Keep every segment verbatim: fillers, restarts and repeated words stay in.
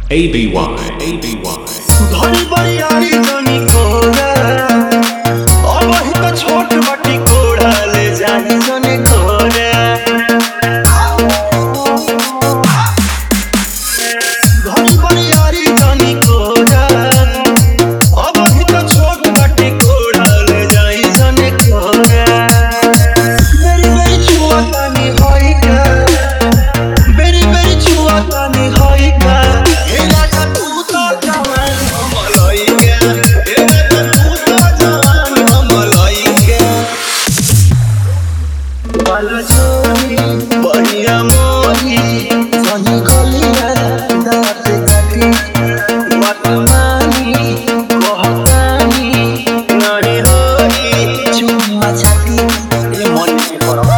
A B Y, A B Y. घड़ी बरियारी जनी कोरा अब ही तो छोट बटी कोड़ा ले जानी जनी कोरा घड़ी बरियारी जनी कोरा अब ही तो छोट बटी कोड़ा ले जाई जनी कोरा मेरी मेरी छुआ तानी होई का मेरी मेरी छुआ तानी होई का बढ़िया मोही सही गलिया दाँत काटी वर्तमानी कहतानी नड़ी होई चुम्मा छाती ए मन से करो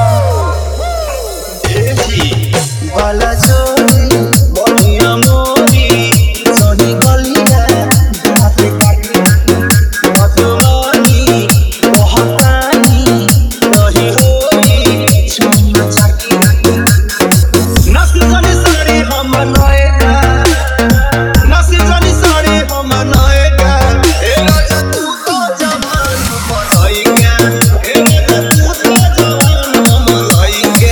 ए जी बाला जोड़ी बढ़िया मोही सही गलिया दाँत काटी वर्तमानी कहतानी नड़ी होई चुम्मा छाती नसीब जानी साड़ी हम नएगा नसीब जानी साड़ी हम नएगा ए राजा तू तो जवान बनइगा ए राजा तू तो जवान हम लइगा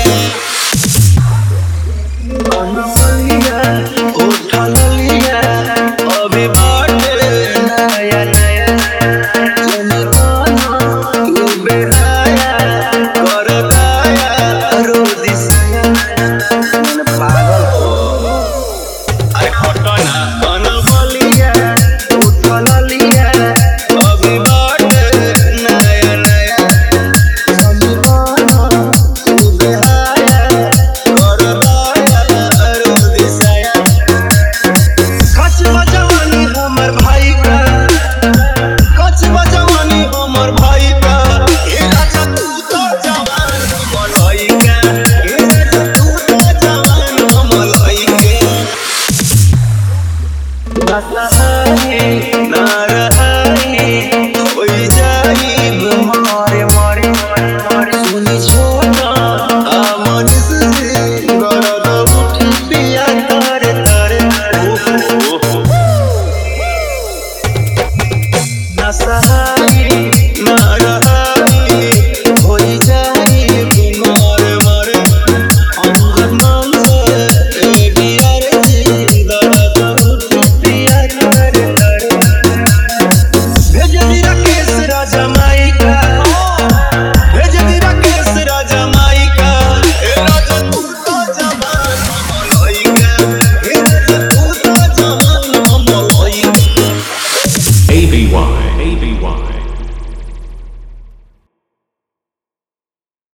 अनलिया उठलिया अभी बाटे नया नया जनी बना तू बेहाया कर दाया रो दिसया पागल हो अरे हटना अनबलिया उठलिया अभी बाटे नया नया जनी बना तू बेहाया कर दाया रो दिसया कच बजवानी हमर भाई का कच बजवानी हमर भाई का ए राजा तू तो जवान बनइगा ए राजा तू तो जवान हम लइगा नसहाई ना रहाई होई जाइब मारे मारे मारे सुनी छोटा आ मनीष जी गरद उठी पिया तारे तारे ओहो नसहाई ना रहाई होई जाइब मारे मारे अंगन मंसे ए बियार जी गरद उठी पिया तारे तारे भेज दी राकेश राजा माई का